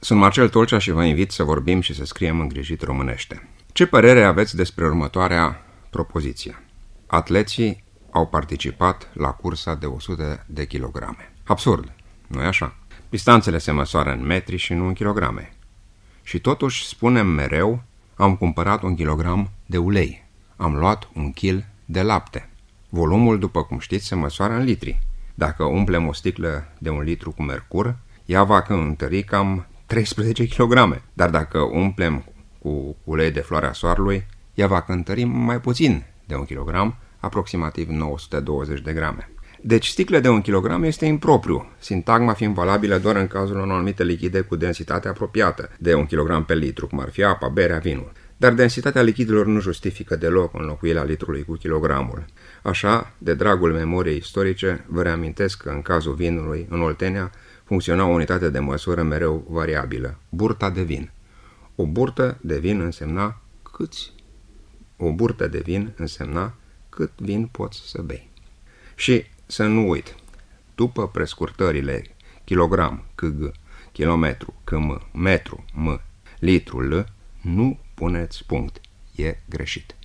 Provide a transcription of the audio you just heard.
Sunt Marcel Tolcea și vă invit să vorbim și să scriem îngrijit românește. Ce părere aveți despre următoarea propoziție? Atleții au participat la cursa de 100 de kilograme. Absurd, nu-i așa? Distanțele se măsoară în metri și nu în kilograme. Și totuși spunem mereu, am cumpărat 1 kilogram de ulei, am luat 1 kil de lapte. Volumul, după cum știți, se măsoară în litri. Dacă umplem o sticlă de 1 litru cu mercur, ea va întări cam 13 kg. Dar dacă umplem cu ulei de floarea soarelui, ea va cântări mai puțin de 1 kg, aproximativ 920 de grame. Deci sticlă de 1 kg este impropriu, sintagma fiind valabilă doar în cazul unor anumite lichide cu densitate apropiată de 1 kg pe litru, cum ar fi apa, berea, vinul. Dar densitatea lichidelor nu justifică deloc înlocuirea litrului cu kilogramul. Așa, de dragul memoriei istorice, vă reamintesc că în cazul vinului, în Oltenia, funcționa o unitate de măsură mereu variabilă, burta de vin. O burtă de vin însemna câți? O burtă de vin însemna cât vin poți să bei. Și să nu uit, după prescurtările kilogram, kg, kilometru, km, metru, m, litru, l, nu puneți punct. E greșit.